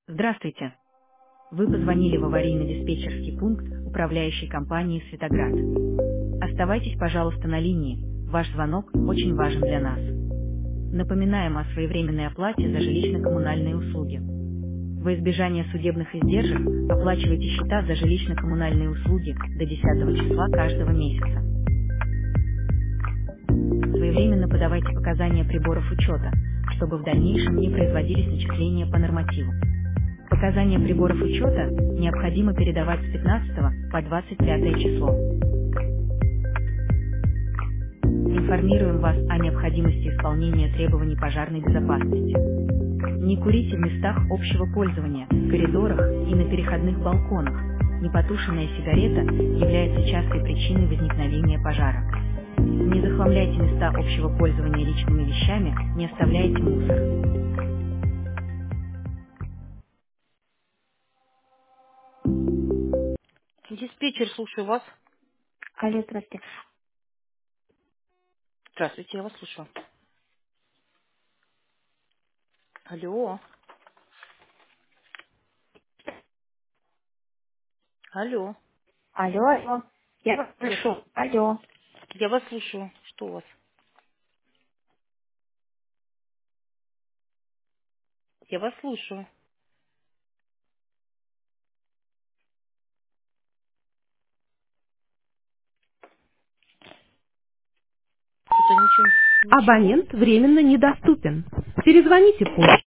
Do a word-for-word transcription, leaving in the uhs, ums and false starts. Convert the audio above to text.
Здравствуйте. Вы позвонили в аварийно-диспетчерский пункт управляющей компании «Светоград». Оставайтесь, пожалуйста, на линии. Ваш звонок очень важен для нас. Напоминаем о своевременной оплате за жилищно-коммунальные услуги. Во избежание судебных издержек оплачивайте счета за жилищно-коммунальные услуги до десятого числа каждого месяца. Своевременно подавайте показания приборов учета, чтобы в дальнейшем не производились начисления по нормативу. Показания приборов учета необходимо передавать с пятнадцатого по двадцать пятое число. Информируем вас о необходимости исполнения требований пожарной безопасности. Не курите в местах общего пользования, коридорах и на переходных балконах. Непотушенная сигарета является частой причиной возникновения пожара. Не захламляйте места общего пользования личными вещами, не оставляйте мусор. Диспетчер, слушаю вас. Алло, здравствуйте. Здравствуйте, я вас слушаю. Алло, алло, Алло, алло. Я вас я, слышу. Алло. я вас слушаю. Что у вас? Я вас слушаю. Это ничего, ничего. Абонент временно недоступен. Перезвоните позже.